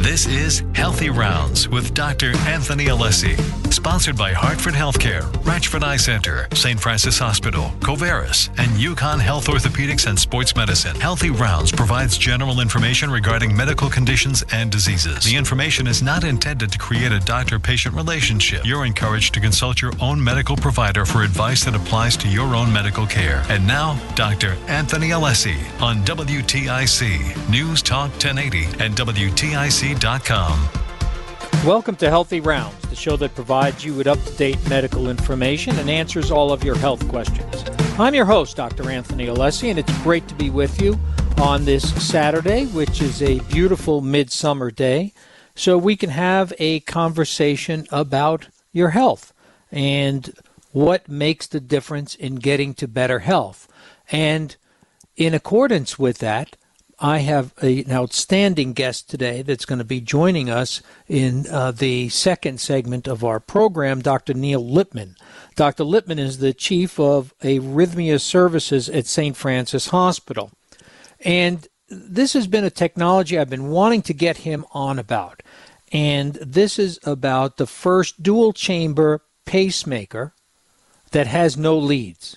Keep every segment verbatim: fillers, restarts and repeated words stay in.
This is Healthy Rounds with Doctor Anthony Alessi, sponsored by Hartford Healthcare, Ratchford Eye Center, Saint Francis Hospital, Covaris, and Yukon Health Orthopedics and Sports Medicine. Healthy Rounds provides general information regarding medical conditions and diseases. The information is not intended to create a doctor-patient relationship. You're encouraged to consult your own medical provider for advice that applies to your own medical care. And now, Doctor Anthony Alessi on W T I C, News Talk ten eighty, and W T I C dot com. Welcome to Healthy Rounds, the show that provides you with up-to-date medical information and answers all of your health questions. I'm your host, Doctor Anthony Alessi, and it's great to be with you on this Saturday, which is a beautiful midsummer day, so we can have a conversation about your health and what makes the difference in getting to better health. And in accordance with that, I have a, an outstanding guest today that's going to be joining us in uh, the second segment of our program, Doctor Neil Lipman. Doctor Lipman is the chief of arrhythmia services at Saint Francis Hospital. And this has been a technology I've been wanting to get him on about. And this is about the first dual-chamber pacemaker that has no leads.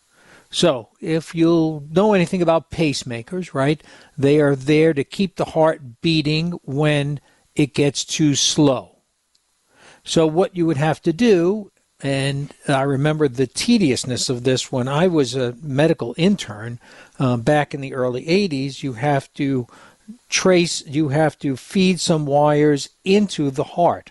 So, if you know anything about pacemakers, right, they are there to keep the heart beating when it gets too slow. So what you would have to do, and I remember the tediousness of this when I was a medical intern uh, back in the early eighties, you have to trace, you have to feed some wires into the heart,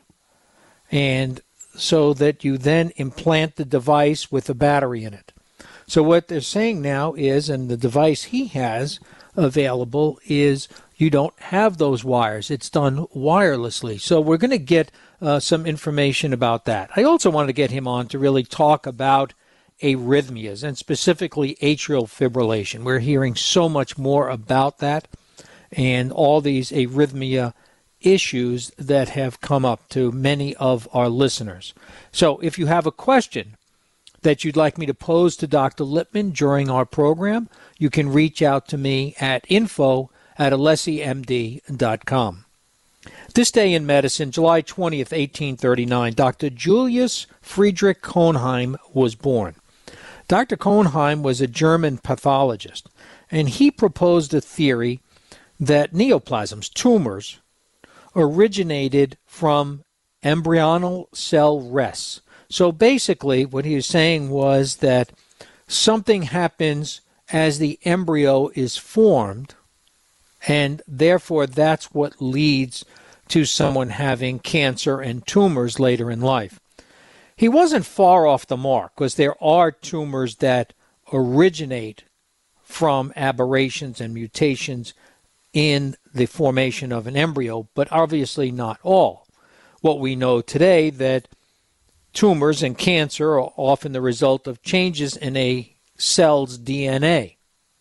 and so that you then implant the device with a battery in it. So what they're saying now is, and the device he has available is, you don't have those wires. It's done wirelessly. So we're going to get uh, some information about that. I also wanted to get him on to really talk about arrhythmias, and specifically atrial fibrillation. We're hearing so much more about that and all these arrhythmia issues that have come up to many of our listeners. So if you have a question that you'd like me to pose to Doctor Lipman during our program, you can reach out to me at info at alessi m d dot com. This day in medicine, July twentieth, eighteen thirty-nine, Doctor Julius Friedrich Cohnheim was born. Doctor Cohnheim was a German pathologist, and he proposed a theory that neoplasms, tumors, originated from embryonal cell rests. So basically, what he was saying was that something happens as the embryo is formed, and therefore that's what leads to someone having cancer and tumors later in life. He wasn't far off the mark, because there are tumors that originate from aberrations and mutations in the formation of an embryo, but obviously not all. What we know today that tumors and cancer are often the result of changes in a cell's D N A.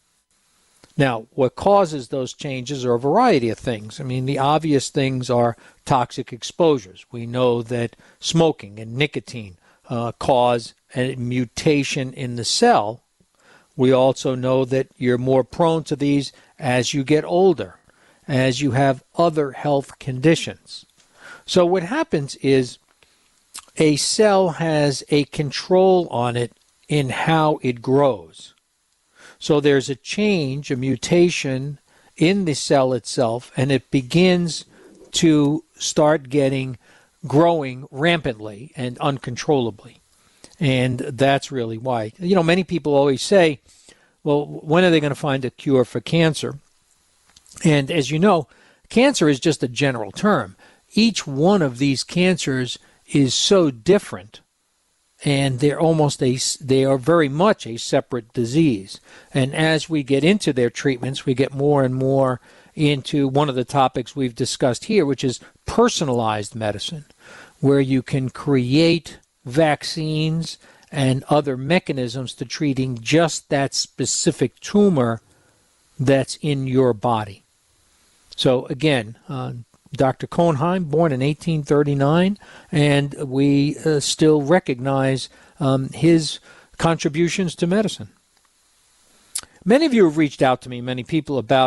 Now, what causes those changes are a variety of things. I mean, the obvious things are toxic exposures. We know that smoking and nicotine uh, cause a mutation in the cell. We also know that you're more prone to these as you get older, as you have other health conditions. So what happens is, a cell has a control on it in how it grows. So there's a change, a mutation in the cell itself, and it begins to start getting, growing rampantly and uncontrollably. And that's really why. You know, many people always say, well, when are they going to find a cure for cancer? And as you know, cancer is just a general term. Each one of these cancers is so different, and they're almost a, they are very much a separate disease. And as we get into their treatments, we get more and more into one of the topics we've discussed here, which is personalized medicine, where you can create vaccines and other mechanisms to treating just that specific tumor that's in your body. So again, uh, Doctor Cohnheim, born in eighteen thirty-nine, and we uh, still recognize um, his contributions to medicine. Many of you have reached out to me, many people, about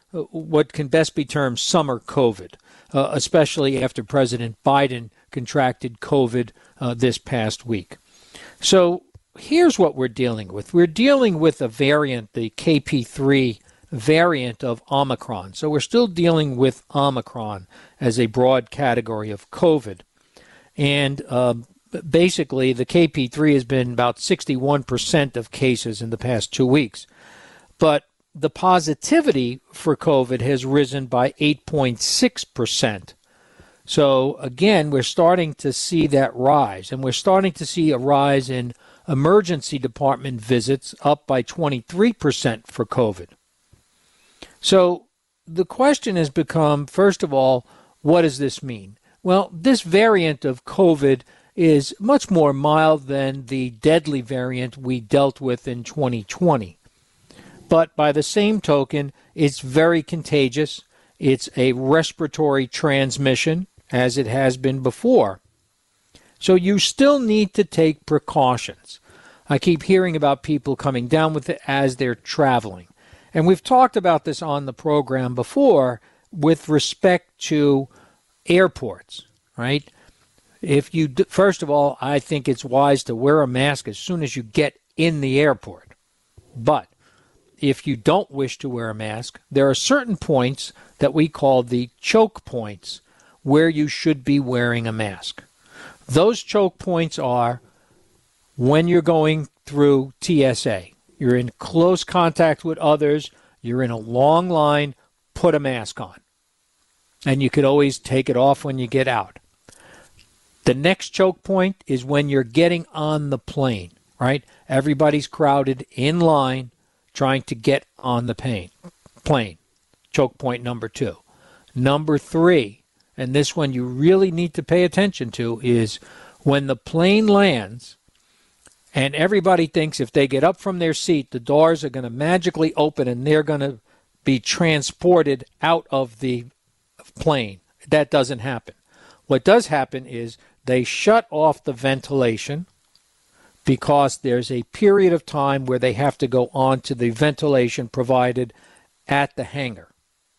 uh, what can best be termed summer COVID, uh, especially after President Biden contracted COVID uh, this past week. So here's what we're dealing with. We're dealing with a variant, the K P three variant of Omicron. So we're still dealing with Omicron as a broad category of COVID. And uh, basically, the K P three has been about sixty-one percent of cases in the past two weeks. But the positivity for COVID has risen by eight point six percent. So again, we're starting to see that rise, and we're starting to see a rise in emergency department visits, up by twenty-three percent for COVID. So the question has become, first of all, what does this mean? Well, this variant of COVID is much more mild than the deadly variant we dealt with in twenty twenty. But by the same token, it's very contagious. It's a respiratory transmission, as it has been before. So you still need to take precautions. I keep hearing about people coming down with it as they're traveling. And we've talked about this on the program before with respect to airports, right? If you, first of all, I think it's wise to wear a mask as soon as you get in the airport. But if you don't wish to wear a mask, there are certain points that we call the choke points where you should be wearing a mask. Those choke points are when you're going through T S A. You're in close contact with others. You're in a long line. Put a mask on. And you could always take it off when you get out. The next choke point is when you're getting on the plane, right? Everybody's crowded in line trying to get on the plane. plane. Choke point number two. Number three, and this one you really need to pay attention to, is when the plane lands and everybody thinks if they get up from their seat, the doors are going to magically open and they're going to be transported out of the plane. That doesn't happen. What does happen is they shut off the ventilation because there's a period of time where they have to go on to the ventilation provided at the hangar.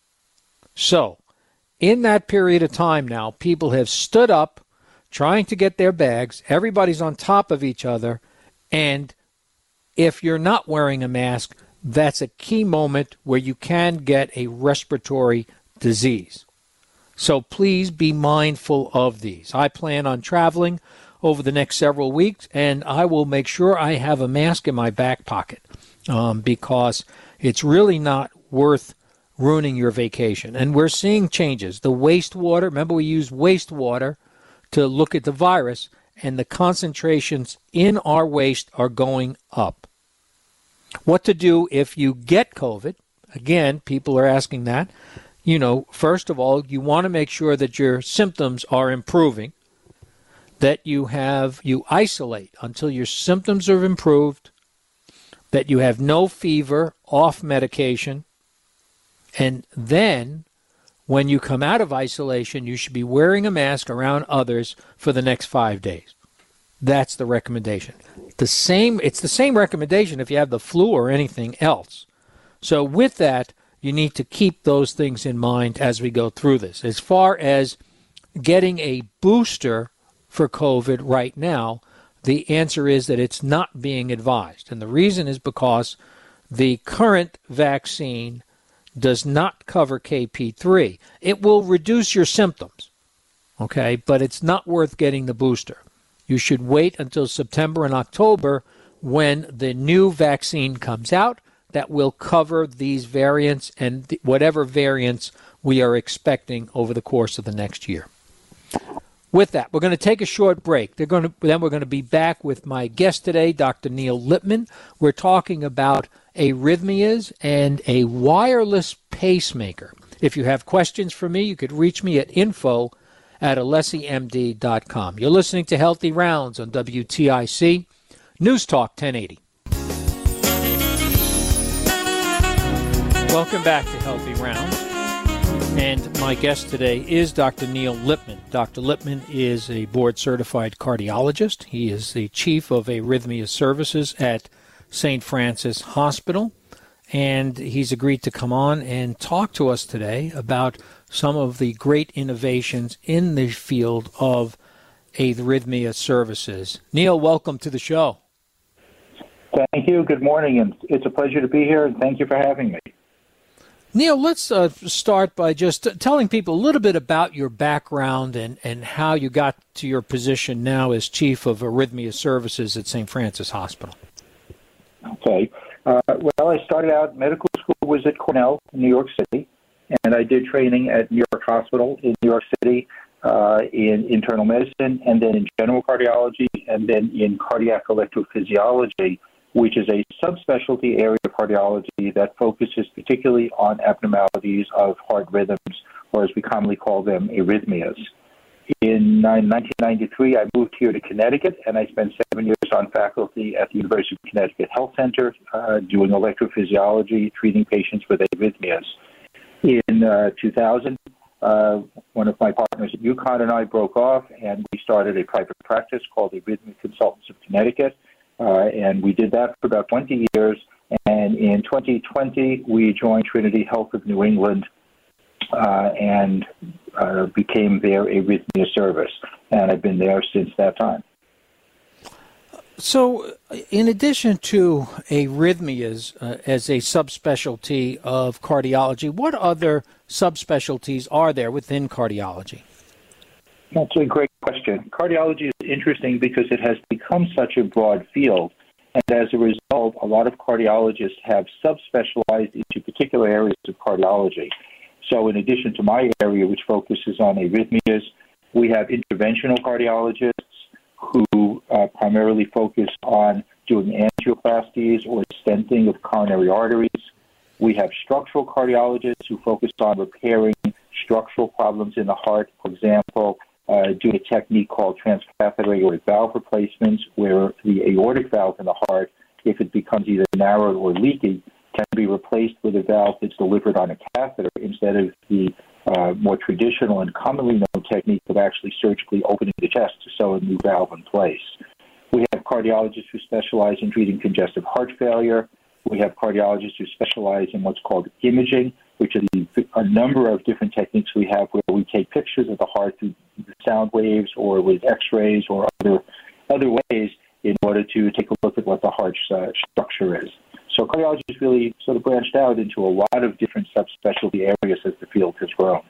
So, in that period of time now, people have stood up trying to get their bags. Everybody's on top of each other. And if you're not wearing a mask, that's a key moment where you can get a respiratory disease. So please be mindful of these. I plan on traveling over the next several weeks, and I will make sure I have a mask in my back pocket um, because it's really not worth ruining your vacation. And we're seeing changes. The wastewater, remember we use wastewater to look at the virus, and the concentrations in our waste are going up. What to do if you get COVID? Again, people are asking that. You know, first of all, you want to make sure that your symptoms are improving, that you have, you isolate until your symptoms are improved, that you have no fever, off medication, and then when you come out of isolation, you should be wearing a mask around others for the next five days. That's the recommendation. The same, it's the same recommendation if you have the flu or anything else. So with that, you need to keep those things in mind as we go through this. As far as getting a booster for COVID right now, the answer is that it's not being advised. And the reason is because the current vaccine does not cover K P three. It will reduce your symptoms, okay, but it's not worth getting the booster. You should wait until September and October when the new vaccine comes out that will cover these variants and th- whatever variants we are expecting over the course of the next year. With that, we're going to take a short break. They're going to, then we're going to be back with my guest today, Doctor Neil Lipman. We're talking about arrhythmias and a wireless pacemaker. If you have questions for me, you could reach me at info at alessi m d dot com. You're listening to Healthy Rounds on W T I C, News Talk ten eighty. Welcome back to Healthy Rounds. And my guest today is Doctor Neil Lipman. Doctor Lipman is a board-certified cardiologist. He is the chief of arrhythmia services at Saint Francis Hospital. and he's agreed to come on and talk to us today about some of the great innovations in the field of arrhythmia services. Neil, welcome to the show. Thank you. Good morning, and it's a pleasure to be here, and thank you for having me. Neil, let's uh, start by just telling people a little bit about your background and, and how you got to your position now as Chief of Arrhythmia Services at Saint Francis Hospital. Okay. Uh, well, I started out, medical school was at Cornell in New York City, and I did training at New York Hospital in New York City uh, in internal medicine, and then in general cardiology, and then in cardiac electrophysiology, which is a subspecialty area of cardiology that focuses particularly on abnormalities of heart rhythms, or as we commonly call them, arrhythmias. In nineteen ninety-three, I moved here to Connecticut, and I spent seven years on faculty at the University of Connecticut Health Center uh, doing electrophysiology, treating patients with arrhythmias. In uh, two thousand, uh, one of my partners at UConn and I broke off, and we started a private practice called Arrhythmia Consultants of Connecticut. Uh, and we did that for about twenty years. And in twenty twenty, we joined Trinity Health of New England uh, and uh, became their arrhythmia service. And I've been there since that time. So, in addition to arrhythmias uh, as a subspecialty of cardiology, what other subspecialties are there within cardiology? That's a great question. Cardiology is interesting because it has become such a broad field, and as a result, a lot of cardiologists have subspecialized into particular areas of cardiology. So in addition to my area, which focuses on arrhythmias, we have interventional cardiologists who uh, primarily focus on doing angioplasties or stenting of coronary arteries. We have structural cardiologists who focus on repairing structural problems in the heart, for example, Uh, do a technique called transcatheter aortic valve replacements, where the aortic valve in the heart, if it becomes either narrowed or leaky, can be replaced with a valve that's delivered on a catheter instead of the uh, more traditional and commonly known technique of actually surgically opening the chest to sew a new valve in place. We have cardiologists who specialize in treating congestive heart failure. We have cardiologists who specialize in what's called imaging, which are the, a number of different techniques we have where we take pictures of the heart through sound waves or with x-rays or other other ways in order to take a look at what the heart's uh, structure is. So cardiology has really sort of branched out into a lot of different subspecialty areas as the field has grown.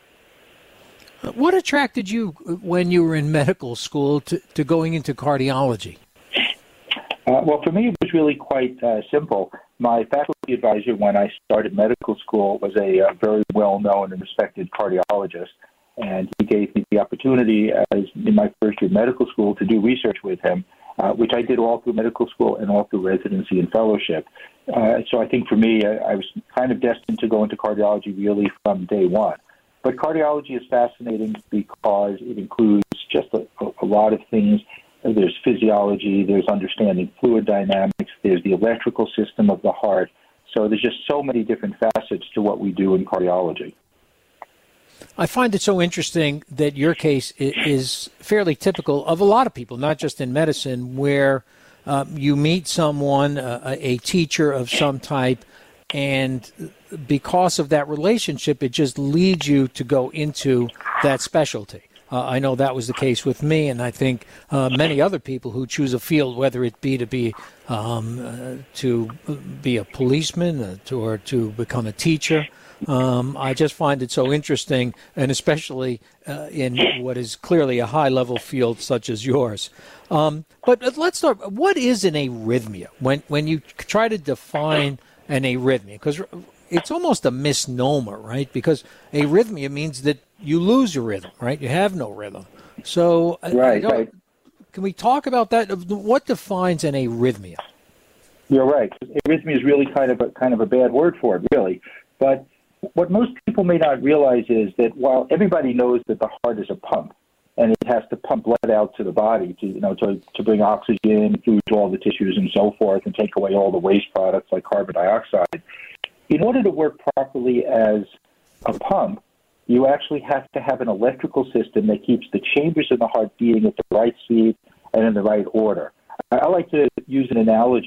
What attracted you when you were in medical school to, to going into cardiology? Uh, well, for me, it was really quite uh, simple. My faculty advisor when I started medical school was a uh, very well-known and respected cardiologist, and he gave me the opportunity as in my first year of medical school to do research with him, uh, which I did all through medical school and all through residency and fellowship. Uh, so I think for me, I, I was kind of destined to go into cardiology really from day one. But cardiology is fascinating because it includes just a, a lot of things. There's physiology, there's understanding fluid dynamics, there's the electrical system of the heart. So there's just so many different facets to what we do in cardiology. I find it so interesting that your case is fairly typical of a lot of people, not just in medicine, where um, you meet someone, uh, a teacher of some type, and because of that relationship, it just leads you to go into that specialty. Uh, I know that was the case with me, and I think uh, many other people who choose a field, whether it be to be um, uh, to be a policeman uh, to, or to become a teacher. Um, I just find it so interesting, and especially uh, in what is clearly a high-level field such as yours. Um, but let's start. What is an arrhythmia? When when you try to define an arrhythmia, because it's almost a misnomer, right? Because arrhythmia means that you lose your rhythm, right? You have no rhythm. So, right, I right. Can we talk about that? What defines an arrhythmia? You're right. Arrhythmia is really kind of a kind of a bad word for it, really. But what most people may not realize is that while everybody knows that the heart is a pump, and it has to pump blood out to the body to you know to to bring oxygen, food to all the tissues, and so forth, and take away all the waste products like carbon dioxide. In order to work properly as a pump, you actually have to have an electrical system that keeps the chambers in the heart beating at the right speed and in the right order. I like to use an analogy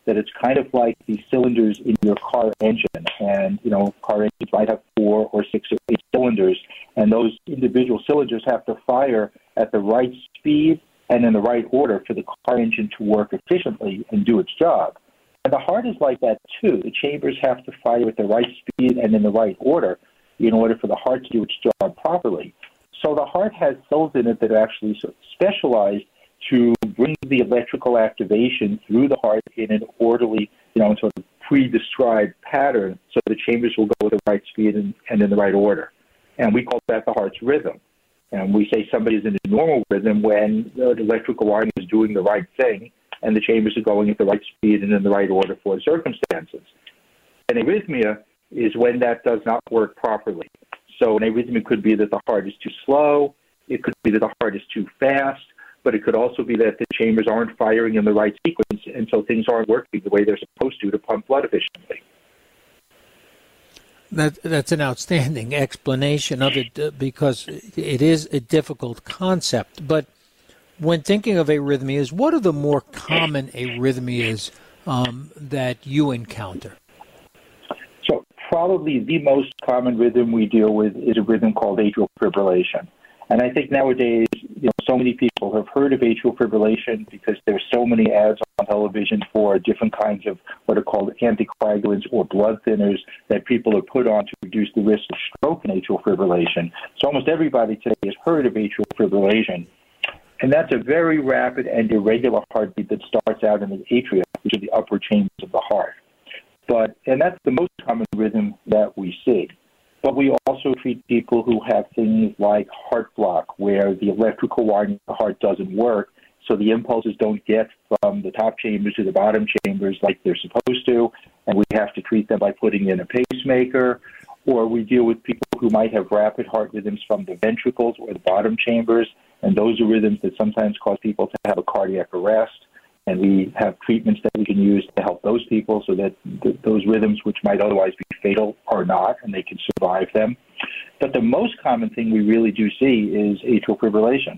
that it's kind of like the cylinders in your car engine. And, you know, car engines might have four or six or eight cylinders, and those individual cylinders have to fire at the right speed and in the right order for the car engine to work efficiently and do its job. And the heart is like that, too. The chambers have to fire at the right speed and in the right order in order for the heart to do its job properly. So the heart has cells in it that are actually sort of specialized to bring the electrical activation through the heart in an orderly, you know, sort of pre-described pattern so the chambers will go at the right speed and, and in the right order. And we call that the heart's rhythm. And we say somebody's in a normal rhythm when the electrical wiring is doing the right thing and the chambers are going at the right speed and in the right order for the circumstances. An arrhythmia is when that does not work properly. So an arrhythmia could be that the heart is too slow, it could be that the heart is too fast, but it could also be that the chambers aren't firing in the right sequence, and so things aren't working the way they're supposed to to pump blood efficiently. That, that's an outstanding explanation of it uh, because it is a difficult concept. But when thinking of arrhythmias, what are the more common arrhythmias um, that you encounter? So probably the most common rhythm we deal with is a rhythm called atrial fibrillation. And I think nowadays, you know, so many people have heard of atrial fibrillation because there's so many ads on television for different kinds of what are called anticoagulants or blood thinners that people are put on to reduce the risk of stroke and atrial fibrillation. So almost everybody today has heard of atrial fibrillation. And that's a very rapid and irregular heartbeat that starts out in the atria, which are the upper chambers of the heart. But, and that's the most common rhythm that we see. But we also treat people who have things like heart block, where the electrical wiring of the heart doesn't work, so the impulses don't get from the top chambers to the bottom chambers like they're supposed to, and we have to treat them by putting in a pacemaker. Or we deal with people who might have rapid heart rhythms from the ventricles or the bottom chambers, and those are rhythms that sometimes cause people to have a cardiac arrest. And we have treatments that we can use to help those people so that th- those rhythms, which might otherwise be fatal, are not, and they can survive them. But the most common thing we really do see is atrial fibrillation.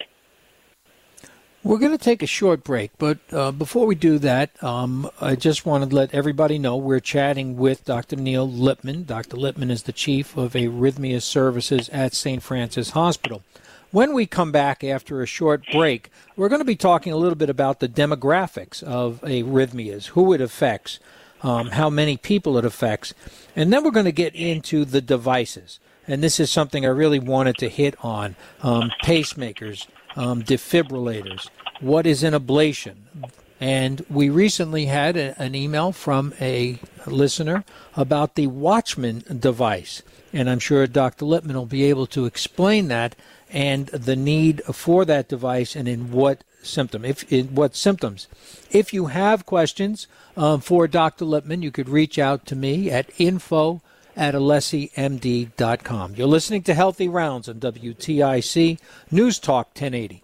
We're going to take a short break, but uh, before we do that, um, I just want to let everybody know we're chatting with Doctor Neil Lipman. Doctor Lipman is the chief of arrhythmia services at Saint Francis Hospital. When we come back after a short break, we're going to be talking a little bit about the demographics of arrhythmias, who it affects, um, how many people it affects, and then we're going to get into the devices. And this is something I really wanted to hit on, um, pacemakers, um, defibrillators, what is an ablation. And we recently had a, an email from a listener about the Watchman device, and I'm sure Doctor Lipman will be able to explain that and the need for that device and in what symptom, if in what symptoms. If you have questions um, for Doctor Lipman, you could reach out to me at info at alessi m d dot com. You're listening to Healthy Rounds on W T I C News Talk ten eighty.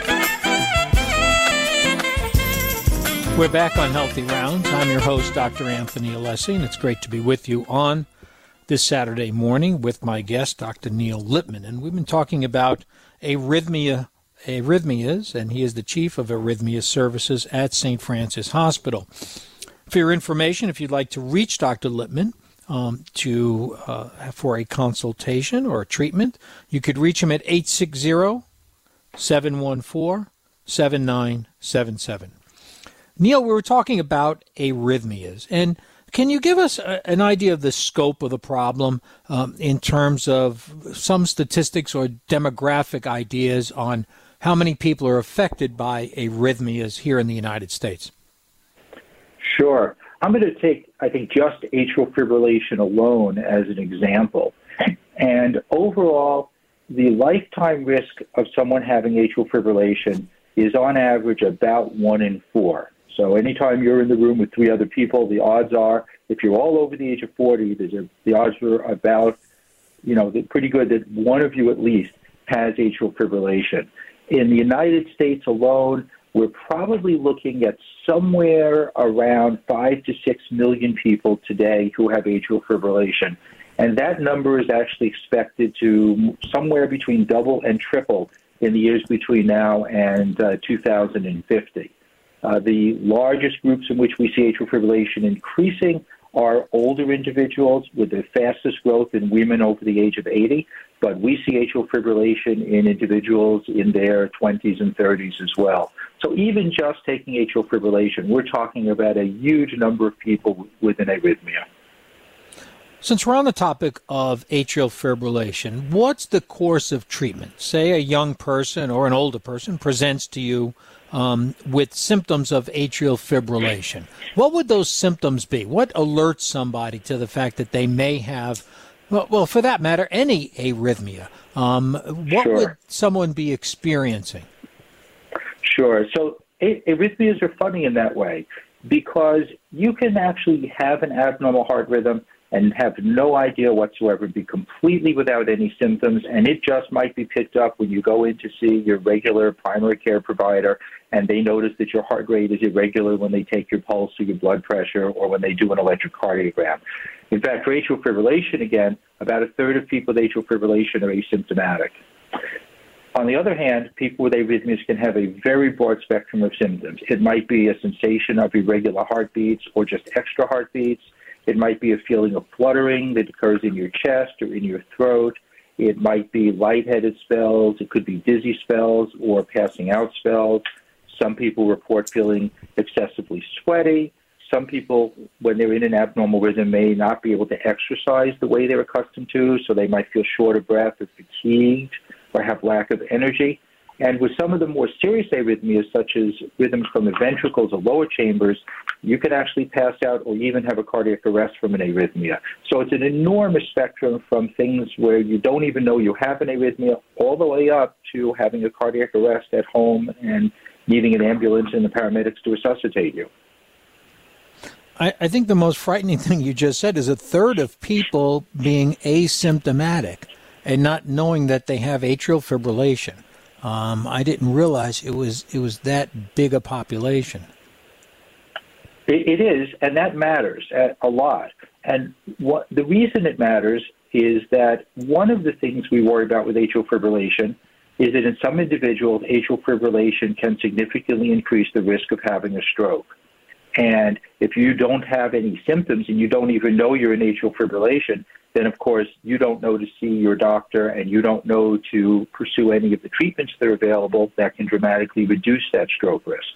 We're back on Healthy Rounds. I'm your host, Doctor Anthony Alessi, and it's great to be with you on this Saturday morning with my guest, Doctor Neil Lipman. And we've been talking about arrhythmia, arrhythmias, and he is the chief of arrhythmia services at Saint Francis Hospital. For your information, if you'd like to reach Doctor Lipman um, to uh, for a consultation or a treatment, you could reach him at eight six zero, seven one four, seven nine seven seven. Neil, we were talking about arrhythmias, and can you give us a, an idea of the scope of the problem um, in terms of some statistics or demographic ideas on how many people are affected by arrhythmias here in the United States? Sure. I'm going to take, I think, just atrial fibrillation alone as an example. And overall, the lifetime risk of someone having atrial fibrillation is on average about one in four. So anytime you're in the room with three other people, the odds are, if you're all over the age of forty, there's a, the odds are about, you know, pretty good that one of you at least has atrial fibrillation. In the United States alone, we're probably looking at somewhere around five to six million people today who have atrial fibrillation. And that number is actually expected to somewhere between double and triple in the years between now and uh, two thousand fifty. Uh, the largest groups in which we see atrial fibrillation increasing are older individuals with the fastest growth in women over the age of eighty, but we see atrial fibrillation in individuals in their twenties and thirties as well. So even just taking atrial fibrillation, we're talking about a huge number of people with an arrhythmia. Since we're on the topic of atrial fibrillation, what's the course of treatment? Say a young person or an older person presents to you um, with symptoms of atrial fibrillation. What would those symptoms be? What alerts somebody to the fact that they may have, well, well for that matter, any arrhythmia? Um, what Sure. would someone be experiencing? Sure. So a- arrhythmias are funny in that way because you can actually have an abnormal heart rhythm and have no idea whatsoever, be completely without any symptoms, and it just might be picked up when you go in to see your regular primary care provider and they notice that your heart rate is irregular when they take your pulse or your blood pressure or when they do an electrocardiogram. In fact, for atrial fibrillation, again, about a third of people with atrial fibrillation are asymptomatic. On the other hand, people with arrhythmias can have a very broad spectrum of symptoms. It might be a sensation of irregular heartbeats or just extra heartbeats. It might be a feeling of fluttering that occurs in your chest or in your throat. It might be lightheaded spells. It could be dizzy spells or passing out spells. Some people report feeling excessively sweaty. Some people, when they're in an abnormal rhythm, may not be able to exercise the way they're accustomed to, so they might feel short of breath or fatigued or have lack of energy. And with some of the more serious arrhythmias, such as rhythms from the ventricles or lower chambers, you could actually pass out or even have a cardiac arrest from an arrhythmia. So it's an enormous spectrum from things where you don't even know you have an arrhythmia all the way up to having a cardiac arrest at home and needing an ambulance and the paramedics to resuscitate you. I, I think the most frightening thing you just said is a third of people being asymptomatic and not knowing that they have atrial fibrillation. Um, I didn't realize it was it was that big a population. It, it is, and that matters a, a lot. And what, the reason it matters is that one of the things we worry about with atrial fibrillation is that in some individuals, atrial fibrillation can significantly increase the risk of having a stroke. And if you don't have any symptoms and you don't even know you're in atrial fibrillation, then, of course, you don't know to see your doctor and you don't know to pursue any of the treatments that are available that can dramatically reduce that stroke risk.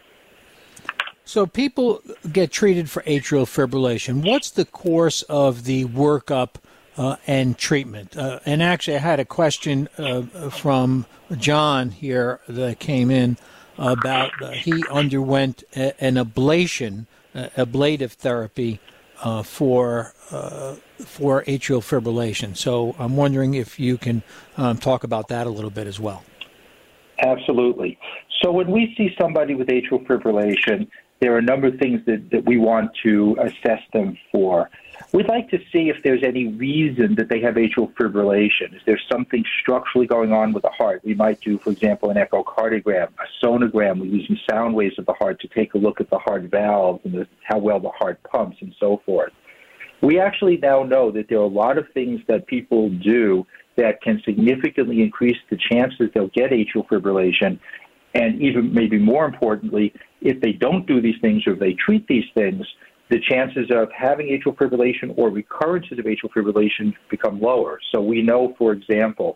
So people get treated for atrial fibrillation. What's the course of the workup uh, and treatment? Uh, and actually, I had a question uh, from John here that came in about uh, he underwent a, an ablation, uh, ablative therapy uh, for uh, for atrial fibrillation. So I'm wondering if you can um, talk about that a little bit as well. Absolutely. So when we see somebody with atrial fibrillation, there are a number of things that, that we want to assess them for. We'd like to see if there's any reason that they have atrial fibrillation. Is there something structurally going on with the heart? We might do, for example, an echocardiogram, a sonogram. We're using sound waves of the heart to take a look at the heart valves and the, how well the heart pumps and so forth. We actually now know that there are a lot of things that people do that can significantly increase the chances they'll get atrial fibrillation. And even maybe more importantly, if they don't do these things or if they treat these things, the chances of having atrial fibrillation or recurrences of atrial fibrillation become lower. So we know, for example,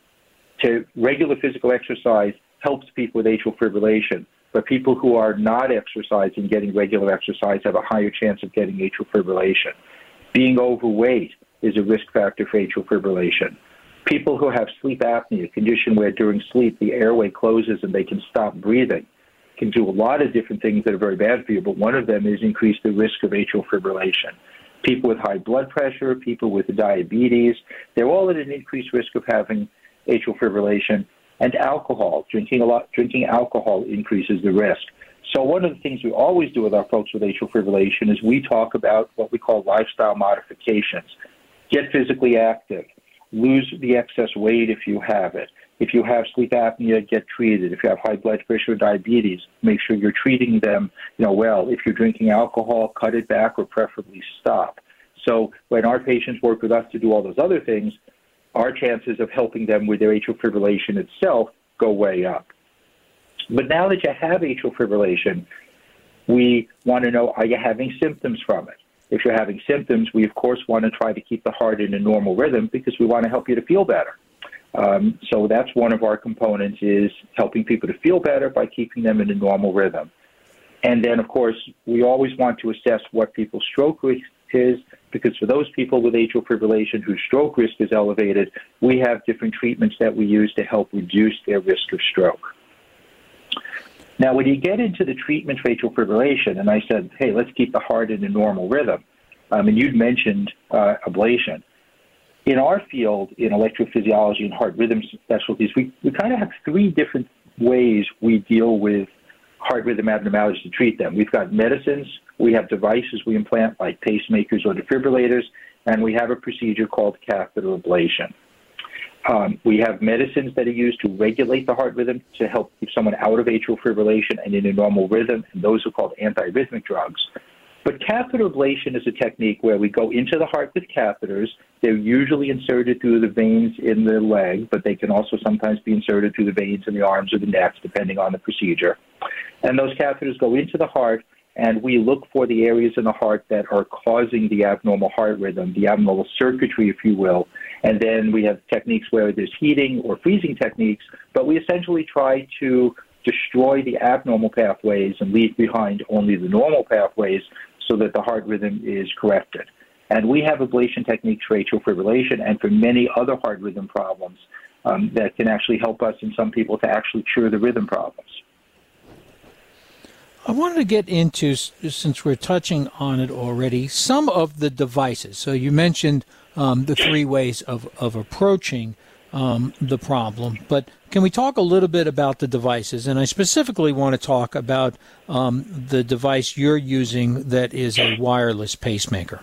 to regular physical exercise helps people with atrial fibrillation, but people who are not exercising, getting regular exercise, have a higher chance of getting atrial fibrillation. Being overweight is a risk factor for atrial fibrillation. People who have sleep apnea, a condition where during sleep the airway closes and they can stop breathing, can do a lot of different things that are very bad for you, but one of them is increase the risk of atrial fibrillation. People with high blood pressure, people with diabetes, they're all at an increased risk of having atrial fibrillation. And alcohol, drinking a lot, drinking alcohol increases the risk. So one of the things we always do with our folks with atrial fibrillation is we talk about what we call lifestyle modifications. Get physically active. Lose the excess weight if you have it. If you have sleep apnea, get treated. If you have high blood pressure or diabetes, make sure you're treating them, you know, well. If you're drinking alcohol, cut it back or preferably stop. So when our patients work with us to do all those other things, our chances of helping them with their atrial fibrillation itself go way up. But now that you have atrial fibrillation, we want to know, are you having symptoms from it? If you're having symptoms, we, of course, want to try to keep the heart in a normal rhythm because we want to help you to feel better. Um, so that's one of our components, is helping people to feel better by keeping them in a normal rhythm. And then, of course, we always want to assess what people's stroke risk is, because for those people with atrial fibrillation whose stroke risk is elevated, we have different treatments that we use to help reduce their risk of stroke. Now, when you get into the treatment for atrial fibrillation, and I said, hey, let's keep the heart in a normal rhythm, um, and you'd mentioned uh, ablation. In our field, in electrophysiology and heart rhythm specialties, we, we kind of have three different ways we deal with heart rhythm abnormalities to treat them. We've got medicines, we have devices we implant like pacemakers or defibrillators, and we have a procedure called catheter ablation. Um, we have medicines that are used to regulate the heart rhythm to help keep someone out of atrial fibrillation and in a normal rhythm, and those are called antiarrhythmic drugs. But catheter ablation is a technique where we go into the heart with catheters. They're usually inserted through the veins in the leg, but they can also sometimes be inserted through the veins in the arms or the necks, depending on the procedure. And those catheters go into the heart, and we look for the areas in the heart that are causing the abnormal heart rhythm, the abnormal circuitry, if you will. And then we have techniques where there's heating or freezing techniques, but we essentially try to destroy the abnormal pathways and leave behind only the normal pathways so that the heart rhythm is corrected. And we have ablation techniques for atrial fibrillation and for many other heart rhythm problems um, that can actually help us in some people to actually cure the rhythm problems. I wanted to get into, since we're touching on it already, some of the devices. So you mentioned um, the three ways of, of approaching um, the problem, but can we talk a little bit about the devices? And I specifically want to talk about um, the device you're using that is a wireless pacemaker.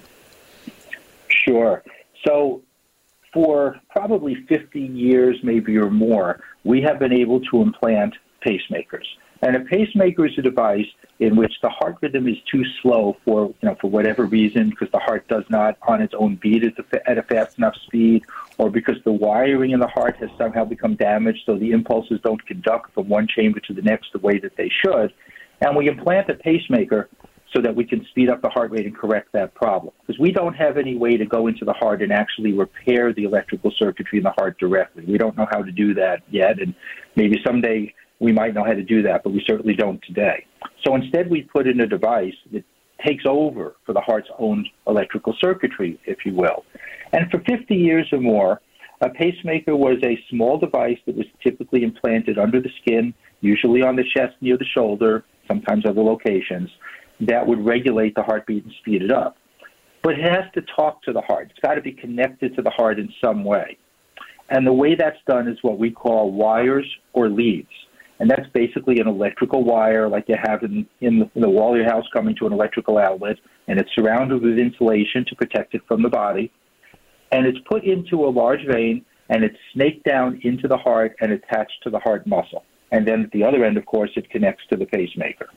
Sure. So for probably fifty years, maybe or more, we have been able to implant pacemakers. And a pacemaker is a device in which the heart rhythm is too slow for, you know, for whatever reason, because the heart does not on its own beat at, the, at a fast enough speed, or because the wiring in the heart has somehow become damaged so the impulses don't conduct from one chamber to the next the way that they should. And we implant a pacemaker so that we can speed up the heart rate and correct that problem. Because we don't have any way to go into the heart and actually repair the electrical circuitry in the heart directly. We don't know how to do that yet, and maybe someday we might know how to do that, but we certainly don't today. So instead, we put in a device that takes over for the heart's own electrical circuitry, if you will. And for fifty years or more, a pacemaker was a small device that was typically implanted under the skin, usually on the chest near the shoulder, sometimes other locations, that would regulate the heartbeat and speed it up. But it has to talk to the heart. It's got to be connected to the heart in some way. And the way that's done is what we call wires or leads. And that's basically an electrical wire like you have in, in, the, in the wall of your house coming to an electrical outlet, and it's surrounded with insulation to protect it from the body. And it's put into a large vein, and it's snaked down into the heart and attached to the heart muscle. And then at the other end, of course, it connects to the pacemaker.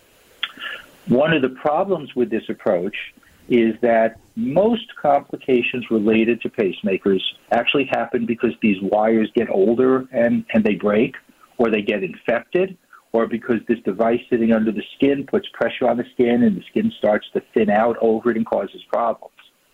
One of the problems with this approach is that most complications related to pacemakers actually happen because these wires get older and, and they break, or they get infected, or because this device sitting under the skin puts pressure on the skin and the skin starts to thin out over it and causes problems.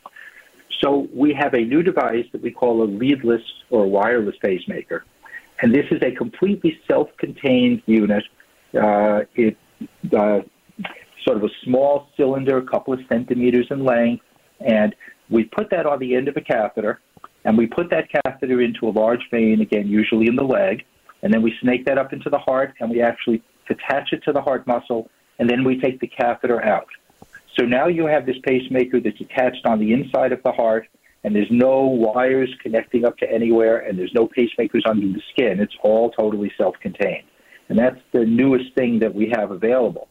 So we have a new device that we call a leadless or wireless pacemaker. And this is a completely self-contained unit. Uh, it uh, sort of a small cylinder, a couple of centimeters in length, and we put that on the end of a catheter, and we put that catheter into a large vein, again, usually in the leg, and then we snake that up into the heart, and we actually attach it to the heart muscle, and then we take the catheter out. So now you have this pacemaker that's attached on the inside of the heart, and there's no wires connecting up to anywhere, and there's no pacemakers under the skin. It's all totally self-contained. And that's the newest thing that we have available.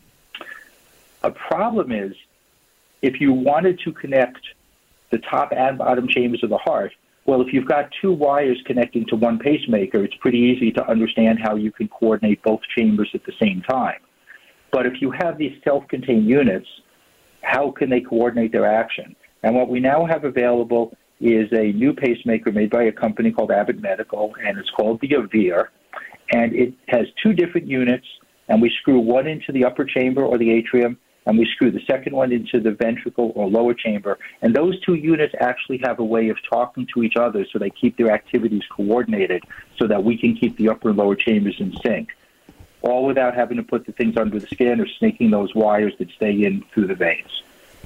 A problem is, if you wanted to connect the top and bottom chambers of the heart, well, if you've got two wires connecting to one pacemaker, it's pretty easy to understand how you can coordinate both chambers at the same time. But if you have these self-contained units, how can they coordinate their action? And what we now have available is a new pacemaker made by a company called Abbott Medical, and it's called the Avere. and it has two different units, and we screw one into the upper chamber or the atrium, and we screw the second one into the ventricle or lower chamber. And those two units actually have a way of talking to each other so they keep their activities coordinated so that we can keep the upper and lower chambers in sync, all without having to put the things under the skin or snaking those wires that stay in through the veins.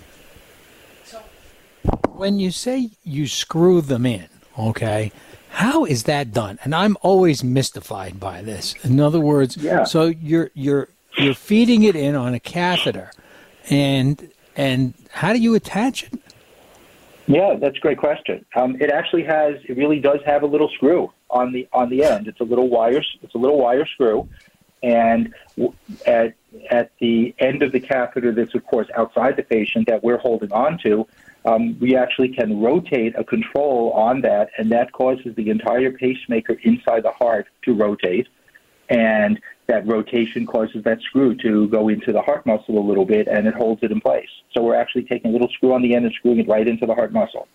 When you say you screw them in, okay, how is that done? And I'm always mystified by this. In other words, yeah. so you're you're you're feeding it in on a catheter, and and how do you attach it? Yeah, that's a great question. Um, it actually has, it really does have a little screw on the on the end. It's a little wire, it's a little wire screw, and at at the end of the catheter, that's of course outside the patient that we're holding on to. Um, we actually can rotate a control on that, and that causes the entire pacemaker inside the heart to rotate, and that rotation causes that screw to go into the heart muscle a little bit, and it holds it in place. So we're actually taking a little screw on the end and screwing it right into the heart muscle.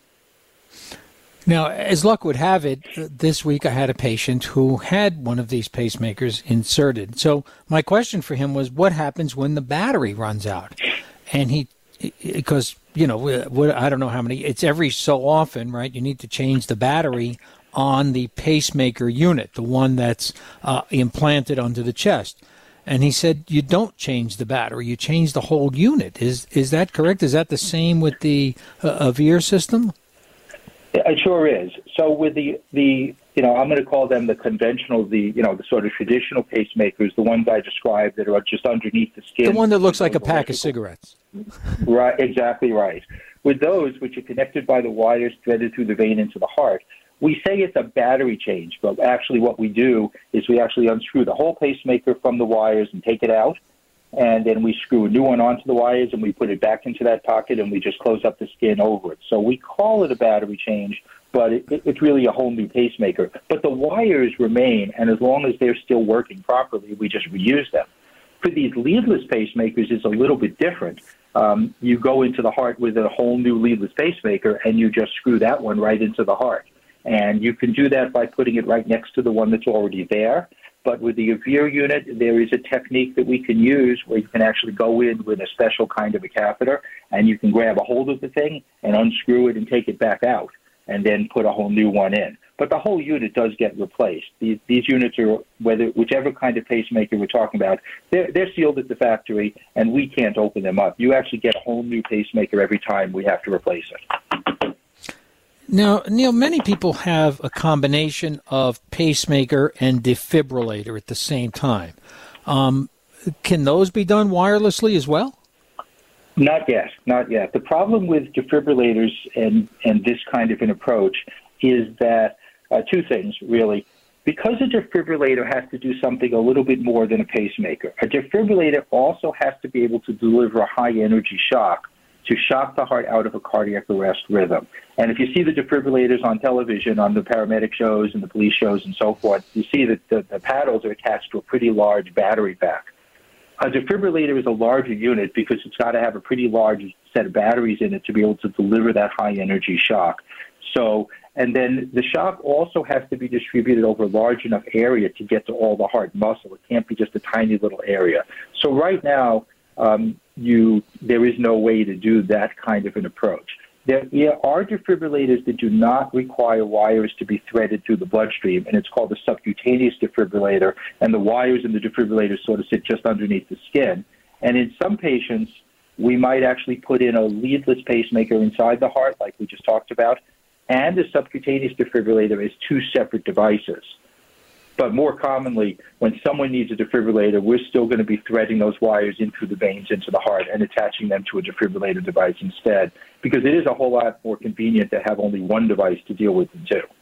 Now, as luck would have it, this week I had a patient who had one of these pacemakers inserted. So my question for him was, what happens when the battery runs out? And he, because, you know, I don't know how many, it's every so often, right? You need to change the battery on the pacemaker unit, the one that's uh, implanted onto the chest. And he said, you don't change the battery, you change the whole unit. Is is that correct? Is that the same with the uh, Avere system? It sure is. So with the, the you know, I'm going to call them the conventional, the, you know, the sort of traditional pacemakers, the ones I described that are just underneath the skin. The one that looks like a pack of cigarettes. Right, exactly right. With those, which are connected by the wires threaded through the vein into the heart, we say it's a battery change, but actually what we do is we actually unscrew the whole pacemaker from the wires and take it out, and then we screw a new one onto the wires and we put it back into that pocket and we just close up the skin over it. So we call it a battery change, but it, it, it's really a whole new pacemaker. But the wires remain, and as long as they're still working properly, we just reuse them. For these leadless pacemakers, it's a little bit different. Um, you go into the heart with a whole new leadless pacemaker and you just screw that one right into the heart. And you can do that by putting it right next to the one that's already there. But with the Avere unit, there is a technique that we can use where you can actually go in with a special kind of a catheter, and you can grab a hold of the thing and unscrew it and take it back out, and then put a whole new one in. But the whole unit does get replaced. These, these units are, whether whichever kind of pacemaker we're talking about, they're, they're sealed at the factory, and we can't open them up. You actually get a whole new pacemaker every time we have to replace it. Now, Neil, many people have a combination of pacemaker and defibrillator at the same time. Um, can those be done wirelessly as well? Not yet, not yet. The problem with defibrillators and, and this kind of an approach is that uh, two things, really. Because a defibrillator has to do something a little bit more than a pacemaker, a defibrillator also has to be able to deliver a high-energy shock to shock the heart out of a cardiac arrest rhythm. And if you see the defibrillators on television, on the paramedic shows and the police shows and so forth, you see that the, the paddles are attached to a pretty large battery pack. A defibrillator is a larger unit because it's got to have a pretty large set of batteries in it to be able to deliver that high-energy shock. So, and then the shock also has to be distributed over a large enough area to get to all the heart muscle. It can't be just a tiny little area. So right now, um, you there is no way to do that kind of an approach. There are defibrillators that do not require wires to be threaded through the bloodstream, and it's called a subcutaneous defibrillator, and the wires in the defibrillator sort of sit just underneath the skin. And in some patients, we might actually put in a leadless pacemaker inside the heart, like we just talked about, and a subcutaneous defibrillator as two separate devices. But more commonly, when someone needs a defibrillator, we're still going to be threading those wires in through the veins into the heart and attaching them to a defibrillator device instead, because it is a whole lot more convenient to have only one device to deal with them too.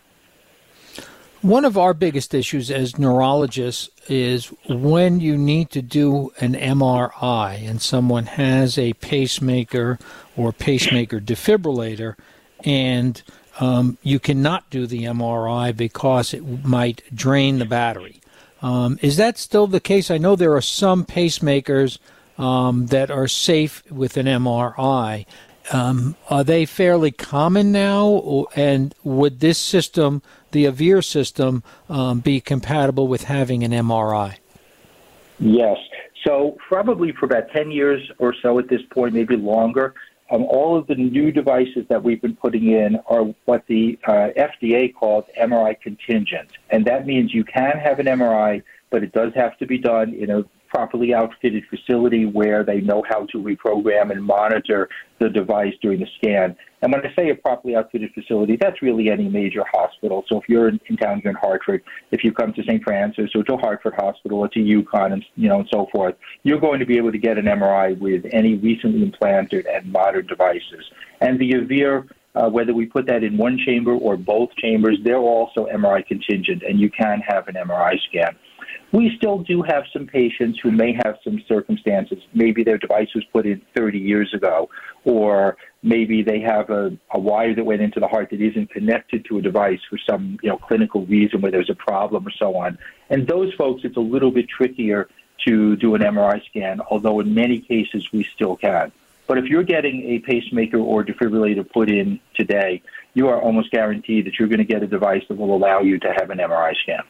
One of our biggest issues as neurologists is when you need to do an M R I and someone has a pacemaker or pacemaker defibrillator, and Um, you cannot do the M R I because it might drain the battery. Um, is that still the case? I know there are some pacemakers um, that are safe with an M R I. Um, are they fairly common now? And would this system the Avere system um, be compatible with having an M R I? Yes. So probably for about ten years or so at this point, maybe longer, um, all of the new devices that we've been putting in are what the uh, F D A calls M R I contingent. And that means you can have an M R I, but it does have to be done in a properly outfitted facility where they know how to reprogram and monitor the device during the scan. And when I say a properly outfitted facility, that's really any major hospital. So if you're in, in town here in Hartford, if you come to Saint Francis or to Hartford Hospital or to UConn and, you know, and so forth, you're going to be able to get an M R I with any recently implanted and modern devices. And the Avere, uh, whether we put that in one chamber or both chambers, they're also M R I contingent, and you can have an M R I scan. We still do have some patients who may have some circumstances. Maybe their device was put in thirty years ago, or maybe they have a, a wire that went into the heart that isn't connected to a device for some, you know, clinical reason where there's a problem or so on. And those folks, it's a little bit trickier to do an M R I scan, although in many cases we still can. But if you're getting a pacemaker or defibrillator put in today, you are almost guaranteed that you're going to get a device that will allow you to have an M R I scan.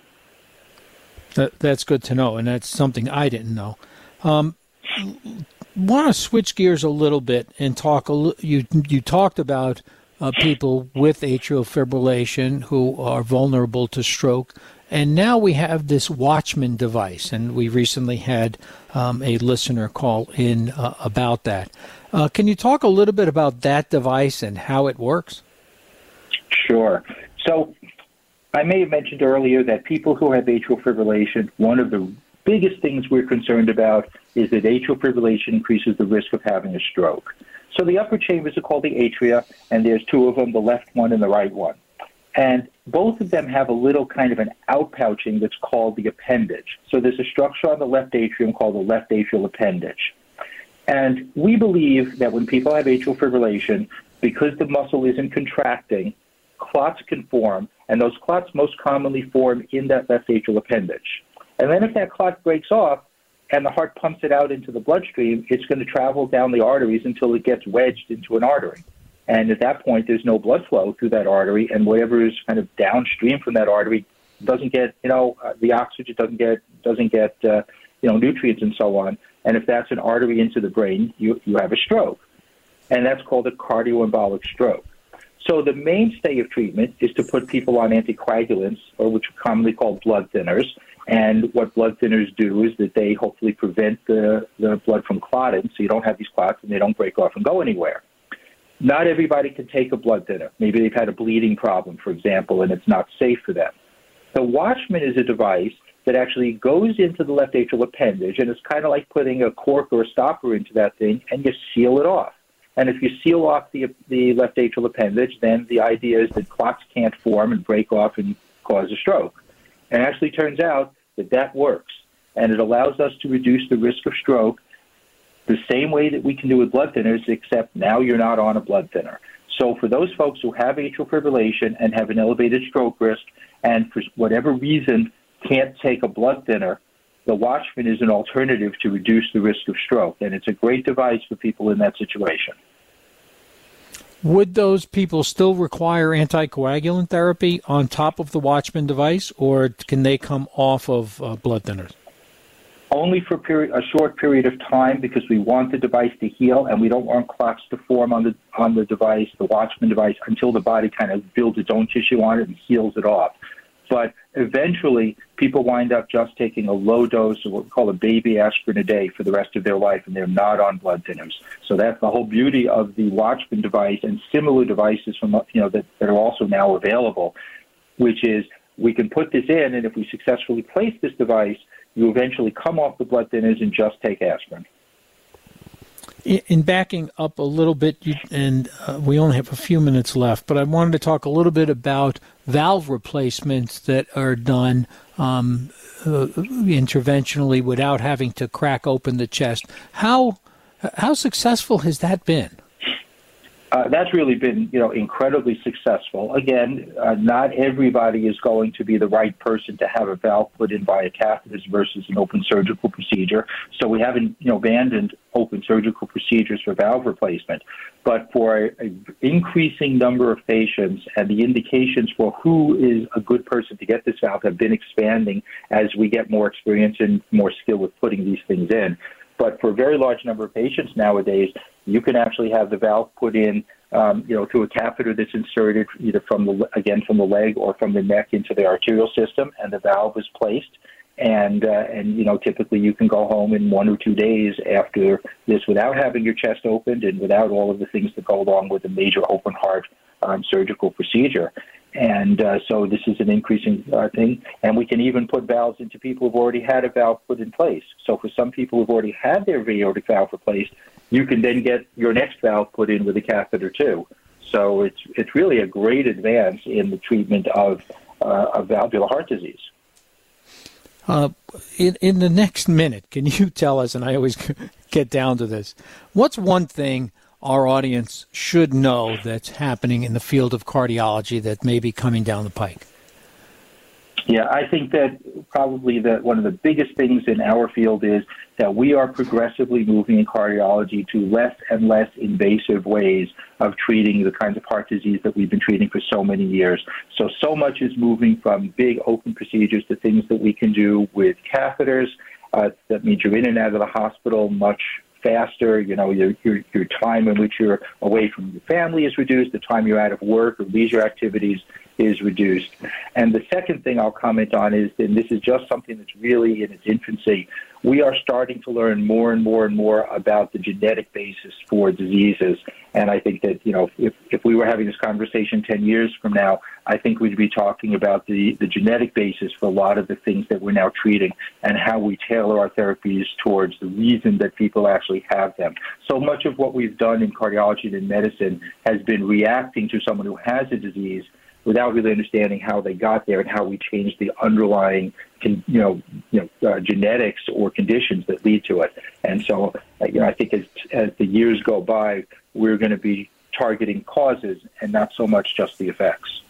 That, that's good to know, and that's something I didn't know. Um, want to switch gears a little bit and talk. A li- you you talked about uh, people with atrial fibrillation who are vulnerable to stroke, and now we have this Watchman device, and we recently had um, a listener call in uh, about that. Uh, can you talk a little bit about that device and how it works? Sure. So I may have mentioned earlier that people who have atrial fibrillation, one of the biggest things we're concerned about is that atrial fibrillation increases the risk of having a stroke. So the upper chambers are called the atria, and there's two of them, the left one and the right one. And both of them have a little kind of an outpouching that's called the appendage. So there's a structure on the left atrium called the left atrial appendage. And we believe that when people have atrial fibrillation, because the muscle isn't contracting, clots can form, and those clots most commonly form in that left atrial appendage. And then if that clot breaks off and the heart pumps it out into the bloodstream, it's going to travel down the arteries until it gets wedged into an artery. And at that point, there's no blood flow through that artery, and whatever is kind of downstream from that artery doesn't get, you know, uh, the oxygen doesn't get, doesn't get, uh, you know, nutrients and so on. And if that's an artery into the brain, you, you have a stroke. And that's called a cardioembolic stroke. So the mainstay of treatment is to put people on anticoagulants, or which are commonly called blood thinners. And what blood thinners do is that they hopefully prevent the, the blood from clotting, so you don't have these clots and they don't break off and go anywhere. Not everybody can take a blood thinner. Maybe they've had a bleeding problem, for example, and it's not safe for them. The Watchman is a device that actually goes into the left atrial appendage, and it's kind of like putting a cork or a stopper into that thing, and you seal it off. And if you seal off the the left atrial appendage, then the idea is that clots can't form and break off and cause a stroke. And it actually turns out that that works, and it allows us to reduce the risk of stroke the same way that we can do with blood thinners, except now you're not on a blood thinner. So for those folks who have atrial fibrillation and have an elevated stroke risk, and for whatever reason can't take a blood thinner, the Watchman is an alternative to reduce the risk of stroke, and it's a great device for people in that situation. Would those people still require anticoagulant therapy on top of the Watchman device, or can they come off of uh, blood thinners? Only for period, a short period of time, because we want the device to heal, and we don't want clots to form on the on the device, the Watchman device, until the body kind of builds its own tissue on it and heals it off. But eventually, people wind up just taking a low dose of what we call a baby aspirin a day for the rest of their life, and they're not on blood thinners. So that's the whole beauty of the Watchman device and similar devices from you know that, that are also now available, which is we can put this in, and if we successfully place this device, you eventually come off the blood thinners and just take aspirin. In backing up a little bit, you, and uh, we only have a few minutes left, but I wanted to talk a little bit about valve replacements that are done um, uh, interventionally without having to crack open the chest. How how successful has that been? Uh, that's really been, you know, incredibly successful. Again, uh, not everybody is going to be the right person to have a valve put in via catheters versus an open surgical procedure. So we haven't, you know, abandoned open surgical procedures for valve replacement. But for an increasing number of patients, and the indications for who is a good person to get this valve have been expanding as we get more experience and more skill with putting these things in. But for a very large number of patients nowadays, you can actually have the valve put in, um, you know, through a catheter that's inserted either from the, again, from the leg or from the neck into the arterial system, and the valve is placed. And, uh, and you know, typically you can go home in one or two days after this without having your chest opened and without all of the things that go along with a major open heart um, surgical procedure. And uh, so this is an increasing uh, thing. And we can even put valves into people who've already had a valve put in place. So for some people who've already had their aortic valve replaced, you can then get your next valve put in with a catheter too. So it's it's really a great advance in the treatment of, uh, of valvular heart disease. Uh, in, in the next minute, can you tell us, and I always get down to this, what's one thing our audience should know that's happening in the field of cardiology that may be coming down the pike? Yeah, I think that probably the, one of the biggest things in our field is that we are progressively moving in cardiology to less and less invasive ways of treating the kinds of heart disease that we've been treating for so many years. So, so much is moving from big open procedures to things that we can do with catheters. Uh, that means you're in and out of the hospital much faster. You know, your, your your time in which you're away from your family is reduced. The time you're out of work or leisure activities is reduced. And the second thing I'll comment on is, and this is just something that's really in its infancy, we are starting to learn more and more and more about the genetic basis for diseases. And I think that, you know, if, if we were having this conversation ten years from now, I think we'd be talking about the, the genetic basis for a lot of the things that we're now treating and how we tailor our therapies towards the reason that people actually have them. So much of what we've done in cardiology and in medicine has been reacting to someone who has a disease without really understanding how they got there and how we change the underlying, you know, you know, uh, genetics or conditions that lead to it. And so, uh, you know, I think as as the years go by, we're going to be targeting causes and not so much just the effects.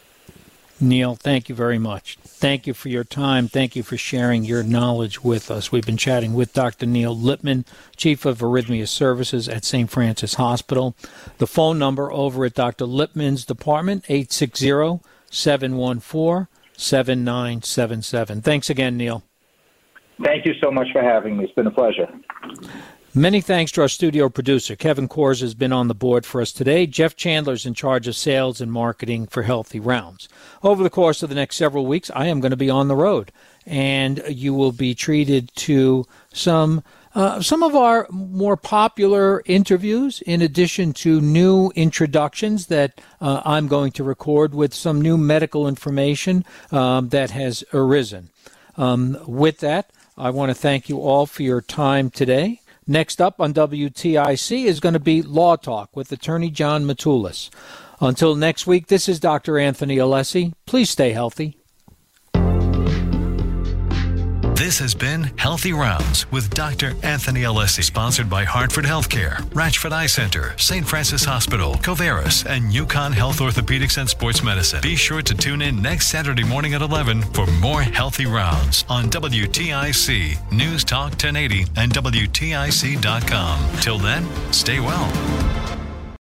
Neil, thank you very much. Thank you for your time. Thank you for sharing your knowledge with us. We've been chatting with Doctor Neil Lippman, Chief of Arrhythmia Services at Saint Francis Hospital. The phone number over at Doctor Lippman's department, eight six zero, seven one four, seven nine seven seven. Thanks again, Neil. Thank you so much for having me. It's been a pleasure. Many thanks to our studio producer. Kevin Kors has been on the board for us today. Jeff Chandler's in charge of sales and marketing for Healthy Rounds. Over the course of the next several weeks, I am going to be on the road, and you will be treated to some uh, some of our more popular interviews, in addition to new introductions that uh, I'm going to record with some new medical information um, that has arisen. Um, with that, I want to thank you all for your time today. Next up on W T I C is going to be Law Talk with Attorney John Matulis. Until next week, this is Doctor Anthony Alessi. Please stay healthy. This has been Healthy Rounds with Doctor Anthony Alessi, sponsored by Hartford Healthcare, Ratchford Eye Center, Saint Francis Hospital, Coveris, and Yukon Health Orthopedics and Sports Medicine. Be sure to tune in next Saturday morning at eleven for more Healthy Rounds on W T I C, News Talk ten eighty, and W T I C dot com. Till then, stay well.